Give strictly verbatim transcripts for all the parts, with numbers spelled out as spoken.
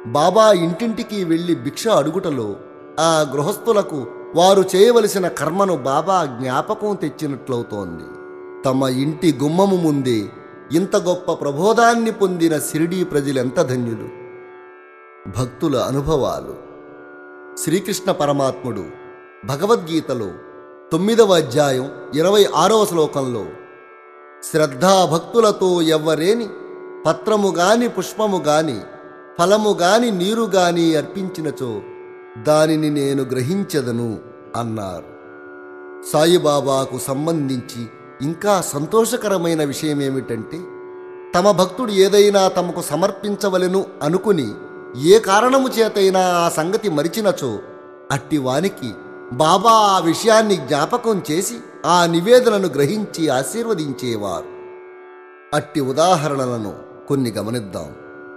బాబా ఇంటింటికి వెళ్లి భిక్ష అడుగుటలో ఆ గృహస్థులకు వారు చేయవలసిన కర్మను బాబా జ్ఞాపకం తెచ్చినట్లవుతోంది. తమ ఇంటి గుమ్మము ముందే ఇంత గొప్ప ప్రబోధాన్ని పొందిన షిరిడీ ప్రజలెంత ధన్యులు. భక్తుల అనుభవాలు. శ్రీకృష్ణ పరమాత్ముడు భగవద్గీతలో తొమ్మిదవ అధ్యాయం ఇరవై ఆరవ శ్లోకంలో శ్రద్ధాభక్తులతో ఎవ్వరేని పత్రము గాని పుష్పము గాని ఫలము గాని నీరు గాని అర్పించినచో దానిని నేను గ్రహించదను అన్నారు. సాయిబాబాకు సంబంధించి ఇంకా సంతోషకరమైన విషయమేమిటంటే, తమ భక్తుడు ఏదైనా తమకు సమర్పించవలెను అనుకుని ఏ కారణము చేతైనా ఆ సంగతి మరిచినచో అట్టి వానికి బాబా ఆ విషయాన్ని జ్ఞాపకం చేసి ఆ నివేదనను గ్రహించి ఆశీర్వదించేవారు. అట్టి ఉదాహరణలను కొన్ని గమనిద్దాం.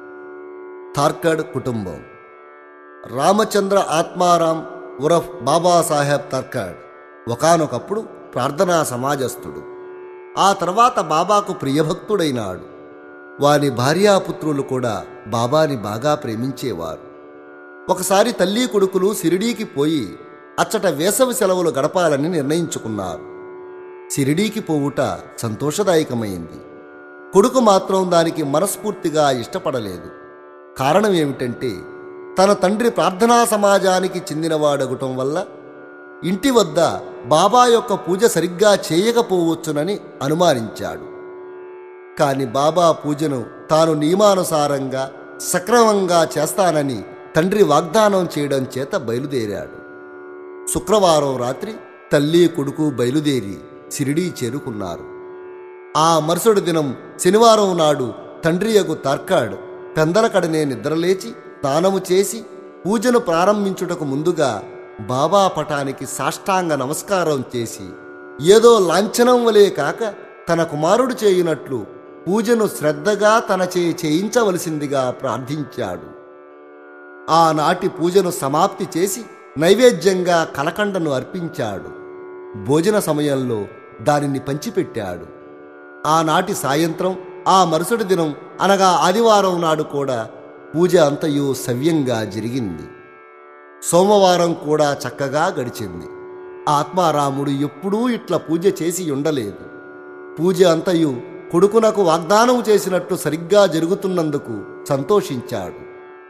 తార్కడ్ కుటుంబం. రామచంద్ర ఆత్మారాం ఉరఫ్ బాబాసాహెబ్ తార్కడ్ ఒకానొకప్పుడు ప్రార్థనా సమాజస్థుడు. ఆ తర్వాత బాబాకు ప్రియభక్తుడైనాడు. వారి భార్యాపుత్రులు కూడా బాబాని బాగా ప్రేమించేవారు. ఒకసారి తల్లి కొడుకులు షిరిడీకి పోయి అచ్చట వేసవి సెలవులు గడపాలని నిర్ణయించుకున్నారు. షిరిడీకి పోవుట సంతోషదాయకమైంది. కొడుకు మాత్రం దానికి మనస్ఫూర్తిగా ఇష్టపడలేదు. కారణం ఏమిటంటే, తన తండ్రి ప్రార్థనా సమాజానికి చెందినవాడగటం వల్ల ఇంటి వద్ద బాబా యొక్క పూజ సరిగ్గా చేయకపోవచ్చునని అనుమానించాడు. కాని బాబా పూజను తాను నియమానుసారంగా సక్రమంగా చేస్తానని తండ్రి వాగ్దానం చేయడం చేత బయలుదేరాడు. శుక్రవారం రాత్రి తల్లి కొడుకు బయలుదేరి షిరిడీ చేరుకున్నారు. ఆ మరుసటి దినం శనివారం నాడు తండ్రియగు తార్కడ్ పెందలకడనే నిద్రలేచి స్నానము చేసి పూజను ప్రారంభించుటకు ముందుగా బాబా పటానికి సాష్టాంగ నమస్కారం చేసి ఏదో లాంఛనం వలే కాక తన కుమారుడు చేయునట్లు పూజను శ్రద్ధగా తనచే చేయించవలసిందిగా ప్రార్థించాడు. ఆనాటి పూజను సమాప్తి చేసి నైవేద్యంగా కలకండను అర్పించాడు. భోజన సమయంలో దానిని పంచిపెట్టాడు. ఆనాటి సాయంత్రం ఆ మరుసటి దినం అనగా ఆదివారం నాడు కూడా పూజ అంతయు సవ్యంగా జరిగింది. సోమవారం కూడా చక్కగా గడిచింది. ఆత్మారాముడు ఎప్పుడూ ఇట్లా పూజ చేసి ఉండలేదు. పూజ అంతయు కొడుకునకు వాగ్దానం చేసినట్టు సరిగ్గా జరుగుతున్నందుకు సంతోషించాడు.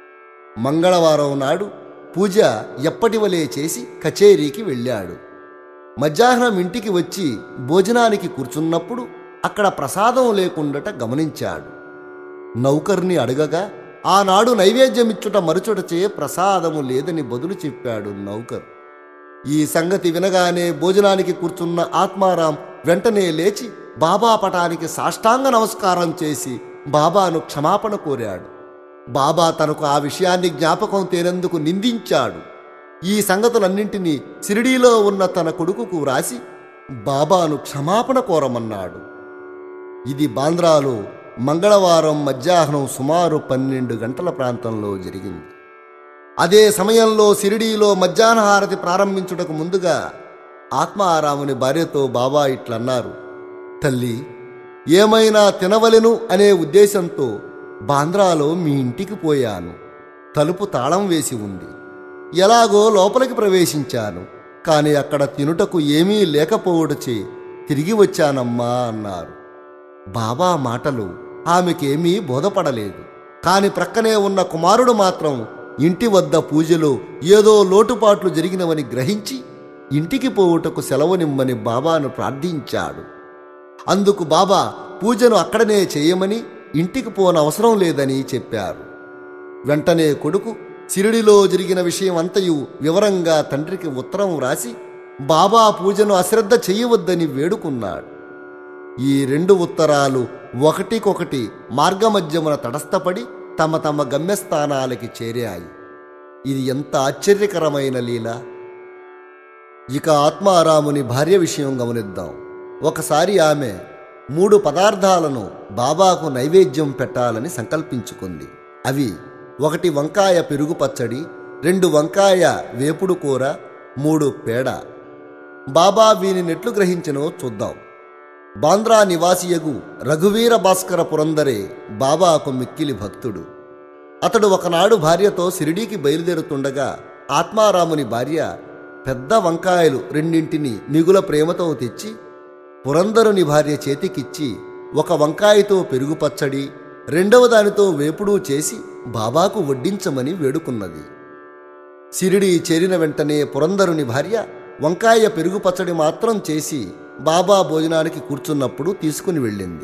మంగళవారం నాడు పూజ ఎప్పటివలే చేసి కచేరీకి వెళ్ళాడు. మధ్యాహ్నం ఇంటికి వచ్చి భోజనానికి కూర్చున్నప్పుడు అక్కడ ప్రసాదం లేకుండట గమనించాడు. నౌకర్ని అడగగా ఆనాడు నైవేద్యమిచ్చుట మరుచుటచే ప్రసాదము లేదని బదులు చెప్పాడు నౌకర్. ఈ సంగతి వినగానే భోజనానికి కూర్చున్న ఆత్మారాం వెంటనే లేచి బాబా పటానికి సాష్టాంగ నమస్కారం చేసి బాబాను క్షమాపణ కోరాడు. బాబా తనకు ఆ విషయాన్ని జ్ఞాపకం తేనందుకు నిందించాడు. ఈ సంగతులన్నింటినీ షిరిడీలో ఉన్న తన కొడుకుకు వ్రాసి బాబాను క్షమాపణ కోరమన్నాడు. ఇది బాంద్రాలో మంగళవారం మధ్యాహ్నం సుమారు పన్నెండు గంటల ప్రాంతంలో జరిగింది. అదే సమయంలో షిరిడీలో మధ్యాహ్న హారతి ప్రారంభించుటకు ముందుగా ఆత్మారాముని భార్యతో బాబా ఇట్లన్నారు: తల్లి, ఏమైనా తినవలెను అనే ఉద్దేశంతో బాంద్రాలో మీ ఇంటికి పోయాను. తలుపు తాళం వేసి ఉంది. ఎలాగో లోపలికి ప్రవేశించాను. కాని అక్కడ తినుటకు ఏమీ లేకపోవడచే తిరిగి వచ్చానమ్మా అన్నారు. బాబా మాటలు ఆమెకేమీ బోధపడలేదు. కాని ప్రక్కనే ఉన్న కుమారుడు మాత్రం ఇంటి వద్ద పూజలో ఏదో లోటుపాట్లు జరిగినవని గ్రహించి ఇంటికి పోవుటకు సెలవునిమ్మని బాబాను ప్రార్థించాడు. అందుకు బాబా పూజను అక్కడనే చేయమని, ఇంటికి పోనవసరం లేదని చెప్పారు. వెంటనే కొడుకు షిరిడిలో జరిగిన విషయం అంతయు వివరంగా తండ్రికి ఉత్తరం వ్రాసి బాబా పూజను అశ్రద్ధ చేయవద్దని వేడుకున్నాడు. ఈ రెండు ఉత్తరాలు ఒకటికొకటి మార్గమధ్యమున తటస్థపడి తమ తమ గమ్యస్థానాలకి చేరాయి. ఇది ఎంత ఆశ్చర్యకరమైన లీల! ఇక ఆత్మారాముని భార్య విషయం గమనిద్దాం. ఒకసారి ఆమె మూడు పదార్థాలను బాబాకు నైవేద్యం పెట్టాలని సంకల్పించుకుంది. అవి ఒకటి వంకాయ పెరుగు పచ్చడి, రెండు వంకాయ వేపుడు కూర, మూడు పేడ. బాబా వీనినెట్లు గ్రహించినో చూద్దాం. బాంద్రా నివాసియగు రఘువీర భాస్కర పురందరే బాబాకు మిక్కిలి భక్తుడు. అతడు ఒకనాడు భార్యతో షిరిడీకి బయలుదేరుతుండగా ఆత్మారాముని భార్య పెద్ద వంకాయలు రెండింటిని మిగుల ప్రేమతో తెచ్చి పురందరుని భార్య చేతికిచ్చి ఒక వంకాయతో పెరుగు పచ్చడి, రెండవ దానితో వేపుడు చేసి బాబాకు వడ్డించమని వేడుకున్నది. షిరిడీ చేరిన వెంటనే పురందరుని భార్య వంకాయ పెరుగు పచ్చడి మాత్రం చేసి బాబా భోజనానికి కూర్చున్నప్పుడు తీసుకుని వెళ్ళింది.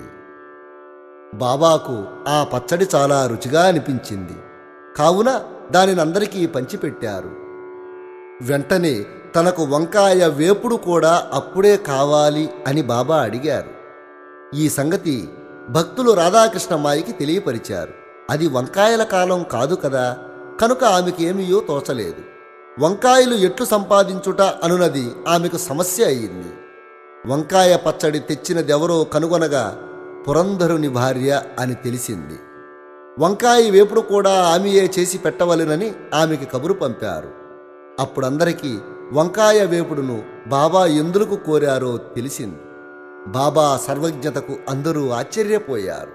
బాబాకు ఆ పచ్చడి చాలా రుచిగా అనిపించింది. కావున దానిని అందరికీ పంచిపెట్టారు. వెంటనే తనకు వంకాయ వేపుడు కూడా అప్పుడే కావాలి అని బాబా అడిగారు. ఈ సంగతి భక్తులు రాధాకృష్ణమాయికి తెలియపరిచారు. అది వంకాయల కాలం కాదు కదా, కనుక ఆమెకేమీయో తోచలేదు. వంకాయలు ఎట్లు సంపాదించుట అనున్నది ఆమెకు సమస్య అయింది. వంకాయ పచ్చడి తెచ్చినదెవరో కనుగొనగా పురంధరుని భార్య అని తెలిసింది. వంకాయ వేపుడు కూడా ఆమెయే చేసి పెట్టవలెనని ఆమెకి కబురు పంపారు. అప్పుడందరికీ వంకాయ వేపుడును బాబా ఎందులకు కోరారో తెలిసింది. బాబా సర్వజ్ఞతకు అందరూ ఆశ్చర్యపోయారు.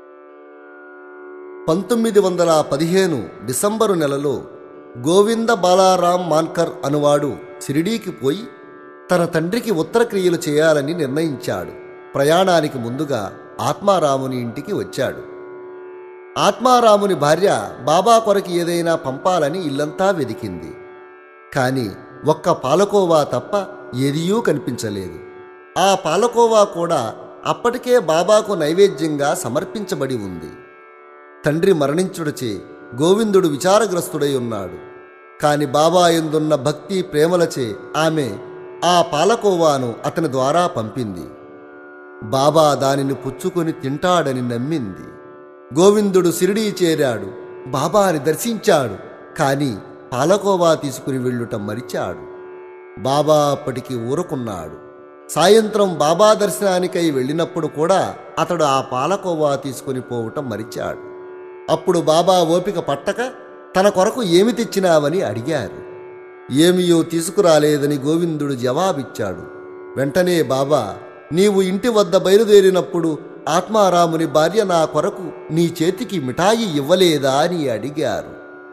పంతొమ్మిది వందల పదిహేను డిసెంబరు నెలలో గోవింద బాలారాం మాన్కర్ అనువాడు షిరిడీకి పోయి తన తండ్రికి ఉత్తరక్రియలు చేయాలని నిర్ణయించాడు. ప్రయాణానికి ముందుగా ఆత్మారాముని ఇంటికి వచ్చాడు. ఆత్మారాముని భార్య బాబా కొరకు ఏదైనా పంపాలని ఇల్లంతా వెదికింది. కాని ఒక్క పాలకోవా తప్ప ఏదీయూ కనిపించలేదు. ఆ పాలకోవా కూడా అప్పటికే బాబాకు నైవేద్యంగా సమర్పించబడి ఉంది. తండ్రి మరణించుటచే గోవిందుడు విచారగ్రస్తుడై ఉన్నాడు. కాని బాబా యందున్న భక్తి ప్రేమలచే ఆమె ఆ పాలకోవాను అతని ద్వారా పంపింది. బాబా దానిని పుచ్చుకొని తింటాడని నమ్మింది. గోవిందుడు షిరిడీ చేరాడు. బాబాని దర్శించాడు. కాని పాలకోవా తీసుకుని వెళ్ళుట మరిచాడు. బాబా అప్పటికి ఊరుకున్నాడు. సాయంత్రం బాబా దర్శనానికై వెళ్ళినప్పుడు కూడా అతడు ఆ పాలకోవా తీసుకుని పోవటం మరిచాడు. అప్పుడు బాబా ఓపిక పట్టక తన కొరకు ఏమి తెచ్చినావని అడిగారు. ఏమియో తీసుకురాలేదని గోవిందుడు జవాబిచ్చాడు. వెంటనే బాబా, నీవు ఇంటి వద్ద బయలుదేరినప్పుడు ఆత్మారాముని భార్య నా కొరకు నీ చేతికి మిఠాయి ఇవ్వలేదా అని అడిగారు.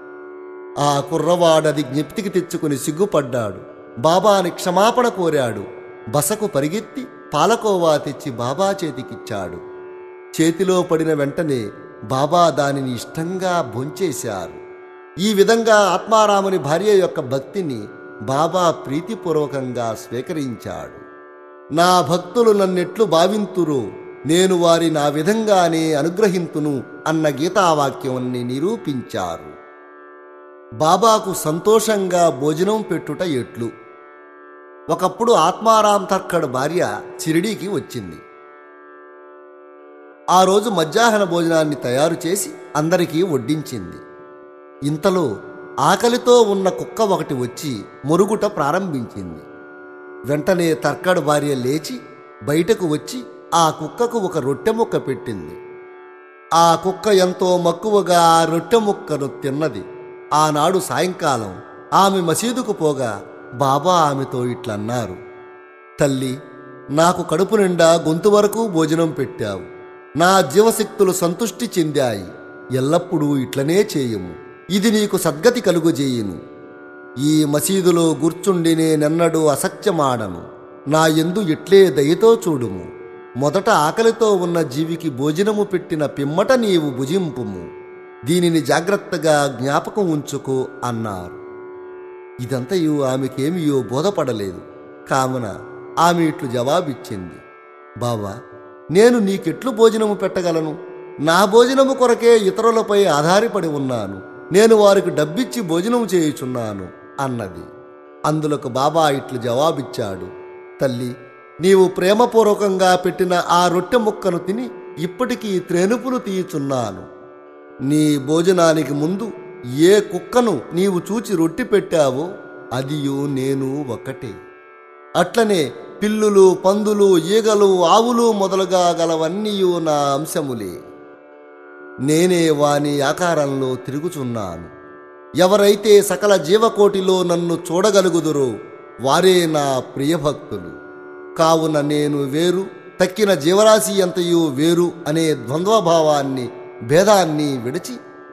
ఆ కుర్రవాడది జ్ఞప్తికి తెచ్చుకుని సిగ్గుపడ్డాడు. బాబాని క్షమాపణ కోరాడు. బసకు పరిగెత్తి పాలకోవా తెచ్చి బాబా చేతికిచ్చాడు. చేతిలో పడిన వెంటనే బాబా దానిని ఇష్టంగా భోంచేశారు. ఈ విధంగా ఆత్మారాముని భార్య యొక్క భక్తిని బాబా ప్రీతిపూర్వకంగా స్వీకరించాడు. నా భక్తులు నన్నెట్లు భావింతురో నేను వారి నా విధంగానే అనుగ్రహింతును అన్న గీతావాక్యాన్ని నిరూపించారు. బాబాకు సంతోషంగా భోజనం పెట్టుట ఎట్లు. ఒకప్పుడు ఆత్మారాం తర్కడ్ భార్య షిరిడీకి వచ్చింది. ఆ రోజు మధ్యాహ్న భోజనాన్ని తయారు చేసి అందరికీ వడ్డించింది. ఇంతలో ఆకలితో ఉన్న కుక్క ఒకటి వచ్చి మొరుగుట ప్రారంభించింది. వెంటనే తర్కడ్ భార్య లేచి బయటకు వచ్చి ఆ కుక్కకు ఒక రొట్టె ముక్క పెట్టింది. ఆ కుక్క ఎంతో మక్కువగా ఆ రొట్టె ముక్కను తిన్నది. ఆనాడు సాయంకాలం ఆమె మసీదుకు పోగా బాబా ఆమెతో ఇట్లన్నారు, తల్లి, నాకు కడుపు నిండా గొంతు వరకు భోజనం పెట్టావు. నా జీవశక్తులు సంతుష్టి చెందాయి. ఎల్లప్పుడూ ఇట్లనే చేయము. ఇది నీకు సద్గతి కలుగుజేయును. ఈ మసీదులో కూర్చుండి నేనెన్నడూ అసత్యమాడను. నా యందు ఇట్లే దయతో చూడుము. మొదట ఆకలితో ఉన్న జీవికి భోజనము పెట్టిన పిమ్మట నీవు భుజింపుము. దీనిని జాగ్రత్తగా జ్ఞాపకం ఉంచుకో అన్నారు. ఇదంతయు ఆమెకేమియో బోధపడలేదు. కావున ఆమె ఇట్లు జవాబిచ్చింది, బావా, నేను నీకెట్లు భోజనము పెట్టగలను? నా భోజనము కొరకే ఇతరులపై ఆధారపడి ఉన్నాను. నేను వారికి డబ్బిచ్చి భోజనం చేయుచున్నాను అన్నది. అందులకు బాబా ఇట్లు జవాబిచ్చాడు, తల్లి, నీవు ప్రేమపూర్వకంగా పెట్టిన ఆ రొట్టె ముక్కను తిని ఇప్పటికీ త్రేనుపులు తీయుచున్నాను. నీ భోజనానికి ముందు ఏ కుక్కను నీవు చూచి రొట్టి పెట్టావో అదియు నేను ఒక్కటే. అట్లనే పిల్లులు, పందులు, ఈగలు, ఆవులు మొదలుగా గలవన్నీయు నా అంశములే. నేనే వాని ఆకారంలో తిరుగుచున్నాను. ఎవరైతే సకల జీవకోటిలో నన్ను చూడగలుగుదురో వారే నా ప్రియభక్తులు. కావున నేను వేరు, తక్కిన జీవరాశి అంతయు వేరు అనే ద్వంద్వభావాన్ని, భేదాన్ని విడిచి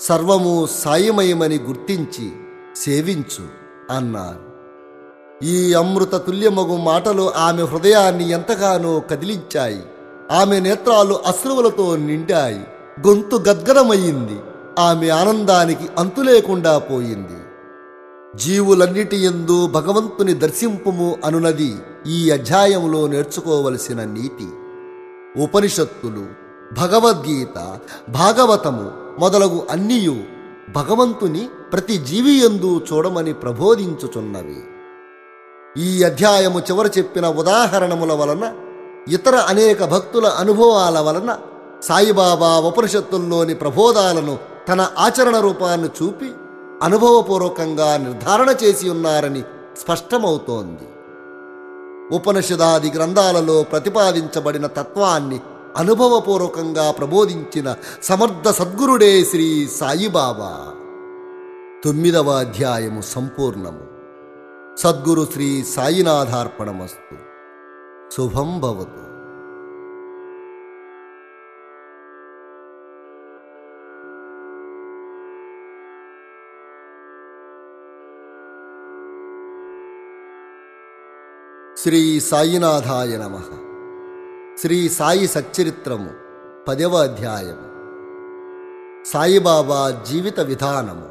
సర్వము సాయిమయమని గుర్తించి సేవించు అన్నారు. ఈ అమృత తుల్యమగు మాటలు ఆమె హృదయాన్ని ఎంతగానో కదిలించాయి. ఆమె నేత్రాలు అశ్రువులతో నిండాయి. గొంతు గద్గదమయ్యింది. ఆమె ఆనందానికి అంతులేకుండా పోయింది. జీవులన్నిటి యందు భగవంతుని దర్శింపుము అనునది ఈ అధ్యాయంలో నేర్చుకోవలసిన నీతి. ఉపనిషత్తులు, భగవద్గీత, భాగవతము మొదలగు అన్నియు భగవంతుని ప్రతి జీవి యందు చూడమని ప్రబోధించుచున్నవి. ఈ అధ్యాయము చివర చెప్పిన ఉదాహరణముల వలన, ఇతర అనేక భక్తుల అనుభవాల వలన సాయిబాబా ఉపనిషత్తుల్లోని ప్రబోధాలను తన ఆచరణ రూపాన్ని చూపి అనుభవపూర్వకంగా నిర్ధారణ చేసి ఉన్నారని స్పష్టమవుతోంది. ఉపనిషదాది గ్రంథాలలో ప్రతిపాదించబడిన తత్వాన్ని అనుభవపూర్వకంగా ప్రబోధించిన సమర్థ సద్గురుడే శ్రీ సాయిబాబా. తొమ్మిదవ అధ్యాయము సంపూర్ణము. సద్గురు శ్రీ సాయినాథార్పణమస్తు. శుభం భవతు. శ్రీ సాయినాథాయ నమః. శ్రీ సాయి సచ్చరిత్రము పదవ అధ్యాయము. సాయిబాబా జీవిత విధానము.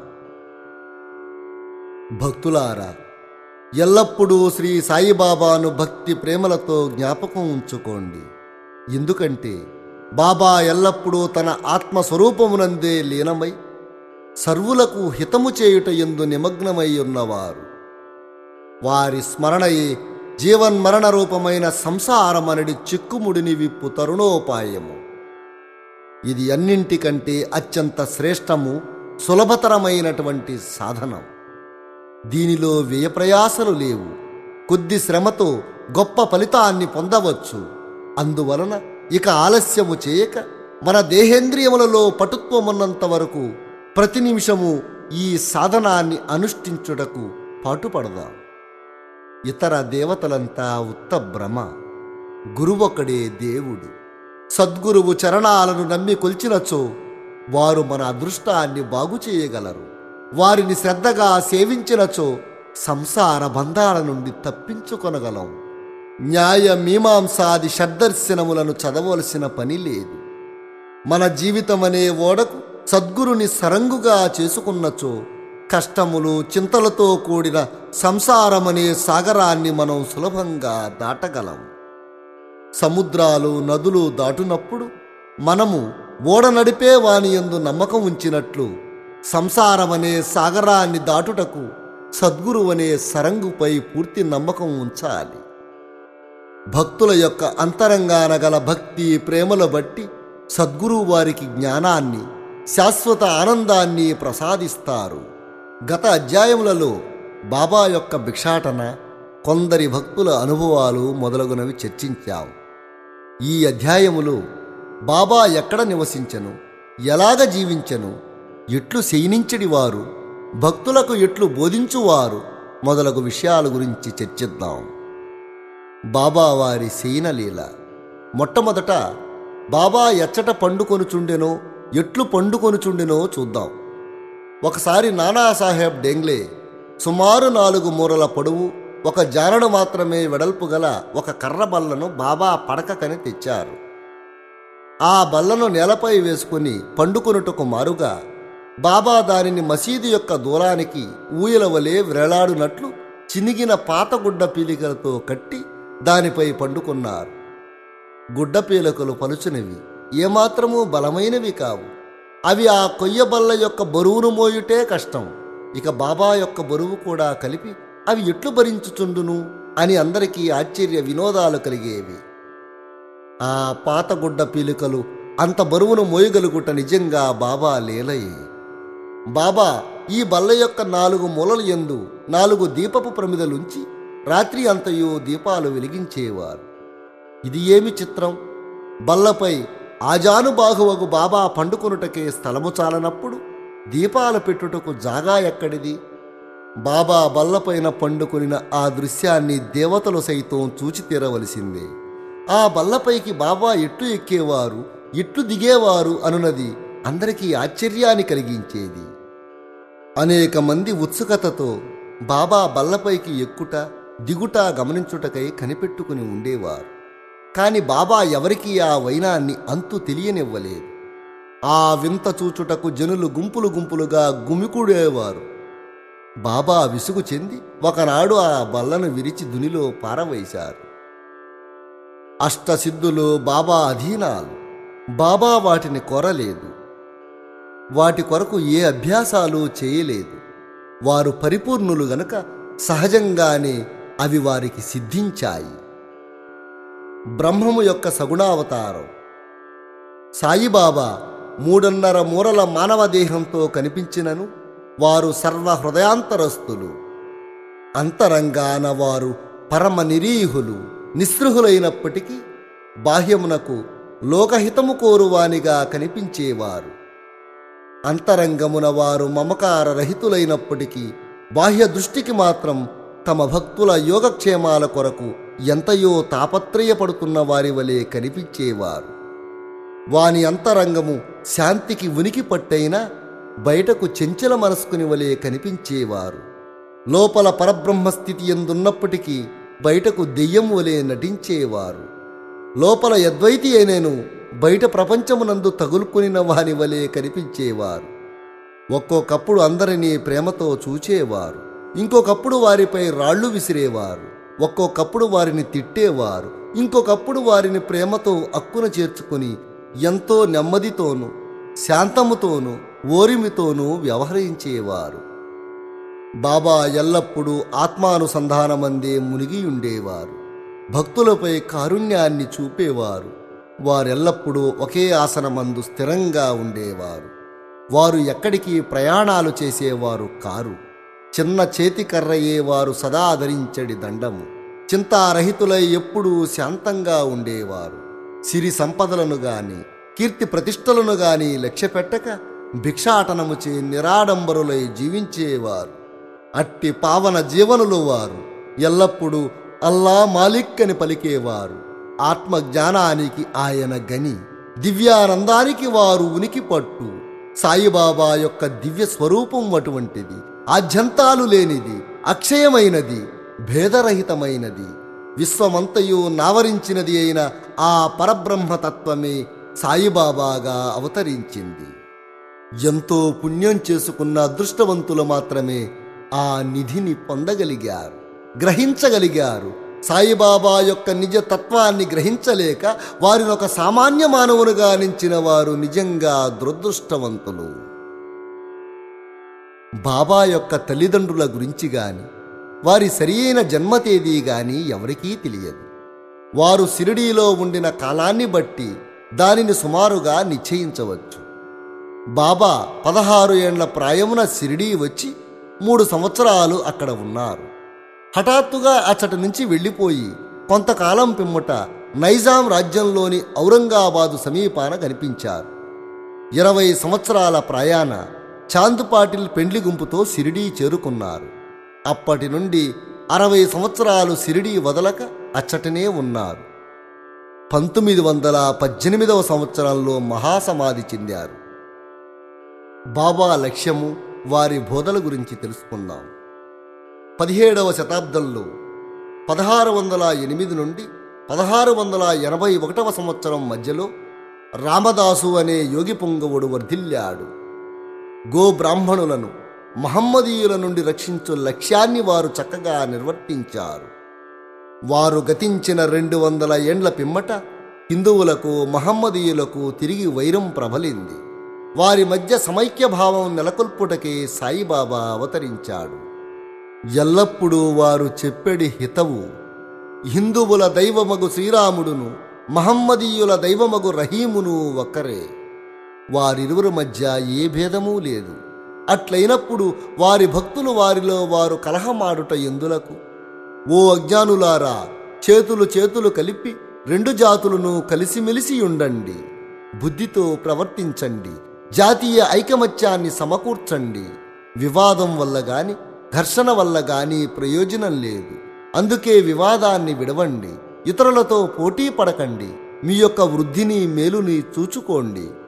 భక్తులారా, ఎల్లప్పుడూ శ్రీ సాయిబాబాను భక్తి ప్రేమలతో జ్ఞాపకం ఉంచుకోండి. ఎందుకంటే బాబా ఎల్లప్పుడూ తన ఆత్మస్వరూపమునందే లీనమై సర్వులకు హితము చేయుట యందు నిమగ్నమై ఉన్నవారు. వారి స్మరణయే జీవన్మరణ రూపమైన సంసారమనడి చిక్కుముడిని విప్పు తరుణోపాయము. ఇది అన్నింటికంటే అత్యంత శ్రేష్టము, సులభతరమైనటువంటి సాధనం. దీనిలో వ్యయప్రయాసలు లేవు. కొద్ది శ్రమతో గొప్ప ఫలితాన్ని పొందవచ్చు. అందువలన ఇక ఆలస్యము చేయక మన దేహేంద్రియములలో పటుత్వమున్నంత వరకు ప్రతి నిమిషము ఈ సాధనాన్ని అనుష్ఠించుటకు పాటుపడదాం. ఇతర దేవతలంతా ఉత్త భ్రమ. గురువొక్కడే దేవుడు. సద్గురువు చరణాలను నమ్మి కొల్చినచో వారు మన అదృష్టాన్ని బాగు చేయగలరు. వారిని శ్రద్ధగా సేవించినచో సంసార బంధాల నుండి తప్పించుకొనగలం. న్యాయ మీమాంసాది షడ్దర్శనములను చదవలసిన పని లేదు. మన జీవితమనే ఓడకు సద్గురుని సరంగుగా చేసుకున్నచో కష్టములు, చింతలతో కూడిన సంసారమనే సాగరాన్ని మనం సులభంగా దాటగలం. సముద్రాలు, నదులు దాటునప్పుడు మనము ఓడ నడిపే వాని యందు నమ్మకం ఉంచినట్లు సంసారమనే సాగరాన్ని దాటుటకు సద్గురువనే సరంగుపై పూర్తి నమ్మకం ఉంచాలి. భక్తుల యొక్క అంతరంగాన గల భక్తి ప్రేమల బట్టి సద్గురువు వారికి జ్ఞానాన్ని, శాశ్వత ఆనందాన్ని ప్రసాదిస్తారు. గత అధ్యాయములలో బాబా యొక్క భిక్షాటన, కొందరి భక్తుల అనుభవాలు మొదలగునవి చర్చించాం. ఈ అధ్యాయములో బాబా ఎక్కడ నివసించెను, ఎలాగ జీవించెను, ఎట్లు శయనించడివారు, భక్తులకు ఎట్లు బోధించువారు మొదలగు విషయాల గురించి చర్చిద్దాం. బాబా వారి శయనలీల. మొట్టమొదట బాబా ఎచ్చట పండుకొనుచుండెనో, ఎట్లు పండుకొనుచుండెనో చూద్దాం. ఒకసారి నానాసాహెబ్ డేంగ్లే సుమారు నాలుగు మూరల పొడవు, ఒక జానడు మాత్రమే వెడల్పు గల ఒక కర్ర బల్లను బాబా పడకకని తెచ్చారు. ఆ బల్లను నేలపై వేసుకుని పండుకొనుటకు మారుగా బాబా దానిని మసీదు యొక్క దూలానికి ఊయల వలె వ్రేలాడునట్లు చినిగిన పాత గుడ్డ పీలికలతో కట్టి దానిపై పండుకున్నారు. గుడ్డ పీలికలు పలుచునివి, ఏమాత్రమూ బలమైనవి కావు. అవి ఆ కొయ్య బల్ల యొక్క బరువును మోయుటే కష్టం. ఇక బాబా యొక్క బరువు కూడా కలిపి అవి ఎట్లు భరించుచుండును అని అందరికీ ఆశ్చర్య వినోదాలు కలిగేవి. ఆ పాతగుడ్డ పీలికలు అంత బరువును మోయగలుగుట నిజంగా బాబా లీలయే. బాబా ఈ బల్ల యొక్క నాలుగు మూలల యందు నాలుగు దీపపు ప్రమిదలుంచి రాత్రి అంతయు దీపాలు వెలిగించేవారు. ఇది ఏమి చిత్రం! బల్లపై ఆజానుబాహువగు బాబా పండుకొనుటకే స్థలము చాలనప్పుడు దీపాలు పెట్టుటకు జాగా ఎక్కడిది? బాబా బల్లపైన పండుకొనిన ఆ దృశ్యాన్ని దేవతలు సైతం చూచి తీరవలసిందే. ఆ బల్లపైకి బాబా ఎట్లు ఎక్కేవారు, ఎట్లు దిగేవారు అనున్నది అందరికీ ఆశ్చర్యాన్ని కలిగించేది. అనేక మంది ఉత్సుకతతో బాబా బల్లపైకి ఎక్కుట దిగుట గమనించుటకై కనిపెట్టుకుని ఉండేవారు. కాని బాబా ఎవరికీ ఆ వైనాన్ని అంతు తెలియనివ్వలేదు. ఆ వింత చూచుటకు జనులు గుంపులు గుంపులుగా గుమికూడేవారు. బాబా విసుగు చెంది ఒకనాడు ఆ బల్లను విరిచి దునిలో పారవేశారు. అష్టసిద్ధులు బాబా అధీనాలు. బాబా వాటిని కోరలేదు. వాటి కొరకు ఏ అభ్యాసాలు చేయలేదు. వారు పరిపూర్ణులు గనుక సహజంగానే అవి వారికి సిద్ధించాయి. బ్రహ్మము యొక్క సగుణావతారం. సాయిబాబా మూడున్నర మూరల మానవ దేహంతో కనిపించినను వారు సర్వ హృదయాంతరస్తులు. అంతరంగాన వారు పరమ నిరీహులు, నిస్పృహులైనప్పటికీ బాహ్యమునకు లోకహితము కోరువానిగా కనిపించేవారు. అంతరంగమున వారు మమకార రహితులైనప్పటికీ బాహ్య దృష్టికి మాత్రం తమ భక్తుల యోగక్షేమాల కొరకు ఎంతయో తాపత్రయపడుతున్న వారి వలె కనిపించేవారు. వాని అంతరంగము శాంతికి ఉనికి పట్టైనా బయటకు చెంచల మనస్కుని వలె కనిపించేవారు. లోపల పరబ్రహ్మస్థితి ఎందున్నప్పటికీ బయటకు దెయ్యం వలె నటించేవారు. లోపల యద్వైతి అయినేను బయట ప్రపంచమునందు తగులుకునిన వాని వలె కనిపించేవారు. ఒక్కొక్కప్పుడు అందరినీ ప్రేమతో చూచేవారు, ఇంకొకప్పుడు వారిపై రాళ్లు విసిరేవారు. ఒక్కొక్కప్పుడు వారిని తిట్టేవారు, ఇంకొకప్పుడు వారిని ప్రేమతో అక్కున చేర్చుకుని ఎంతో నెమ్మదితోనూ శాంతముతోనూ ఓరిమితోనూ వ్యవహరించేవారు. బాబా ఎల్లప్పుడూ ఆత్మానుసంధానమందే మునిగియుండేవారు. భక్తులపై కారుణ్యాన్ని చూపేవారు. వారెల్లప్పుడూ ఒకే ఆసనమందు స్థిరంగా ఉండేవారు. వారు ఎక్కడికి ప్రయాణాలు చేసేవారు కారు. చిన్న చేతికర్రయే వారు సదా ధరించడి దండము. చింతారహితులై ఎప్పుడూ శాంతంగా ఉండేవారు. సిరి సంపదలను గాని కీర్తి ప్రతిష్టలను గాని లక్ష్యపెట్టక భిక్షాటనముచే నిరాడంబరులై జీవించేవారు. అట్టి పావన జీవనులు వారు ఎల్లప్పుడూ అల్లా మాలిక్ అని పలికేవారు. ఆత్మజ్ఞానానికి ఆయన గని, దివ్యానందానికి వారు ఉనికి పట్టు. సాయిబాబా యొక్క దివ్య స్వరూపం అటువంటిది. ఆద్యంతాలు లేనిది, అక్షయమైనది, భేదరహితమైనది, విశ్వమంతయు నావరించినది అయిన ఆ పరబ్రహ్మతత్వమే సాయిబాబాగా అవతరించింది. ఎంతో పుణ్యం చేసుకున్న అదృష్టవంతులు మాత్రమే ఆ నిధిని పొందగలిగారు, గ్రహించగలిగారు. సాయిబాబా యొక్క నిజ తత్వాన్ని గ్రహించలేక వారిని ఒక సామాన్య మానవునిగా నించిన వారు నిజంగా దురదృష్టవంతులు. బాబా యొక్క తల్లిదండ్రుల గురించి గాని వారి సరియైన జన్మ తేదీ గాని ఎవరికీ తెలియదు. వారు షిరిడీలో ఉండిన కాలాన్ని బట్టి దానిని సుమారుగా నిశ్చయించవచ్చు. బాబా పదహారు ఏండ్ల ప్రాయమున షిరిడీ వచ్చి మూడు సంవత్సరాలు అక్కడ ఉన్నారు. హఠాత్తుగా అచ్చటి నుంచి వెళ్ళిపోయి కొంతకాలం పిమ్మట నైజాం రాజ్యంలోని ఔరంగాబాదు సమీపాన కనిపించారు. ఇరవై సంవత్సరాల ప్రయాణ చాంద్ పాటిల్ పెండ్లి గుంపుతో షిరిడీ చేరుకున్నారు. అప్పటి నుండి అరవై సంవత్సరాలు షిరిడీ వదలక అచ్చటనే ఉన్నారు. పంతొమ్మిది వందల పద్దెనిమిదవ సంవత్సరంలో మహాసమాధి చెందారు. బాబా లక్ష్యము, వారి బోధల గురించి తెలుసుకుందాం. పదిహేడవ శతాబ్దంలో పదహారు వందల ఎనిమిది నుండి పదహారు వందల ఎనభై ఒకటవ సంవత్సరం మధ్యలో రామదాసు అనే యోగి పుంగవుడు వర్ధిల్లాడు. గో బ్రాహ్మణులను మహమ్మదీయుల నుండి రక్షించు లక్ష్యాన్ని వారు చక్కగా నిర్వర్తించారు. వారు గతించిన రెండు వందల ఏండ్ల పిమ్మట హిందువులకు మహమ్మదీయులకు తిరిగి వైరం ప్రబలింది. వారి మధ్య సమైక్య భావం నెలకొల్పుటకే సాయిబాబా అవతరించాడు. ఎల్లప్పుడూ వారు చెప్పెడి హితవు. హిందువుల దైవమగు శ్రీరాముడును మహమ్మదీయుల దైవమగు రహీమును ఒక్కరే. వారిరువురి మధ్య ఏ భేదమూ లేదు. అట్లయినప్పుడు వారి భక్తులు వారిలో వారు కలహమాడుట ఎందులకు? ఓ అజ్ఞానులారా, చేతులు చేతులు కలిపి రెండు జాతులను కలిసిమెలిసి ఉండండి. బుద్ధితో ప్రవర్తించండి. జాతీయ ఐకమత్యాన్ని సమకూర్చండి. వివాదం వల్ల గాని ఘర్షణ వల్ల గాని ప్రయోజనం లేదు. అందుకే వివాదాన్ని విడవండి. ఇతరులతో పోటీ పడకండి. మీ యొక్క వృద్ధిని మేలుని చూచుకోండి.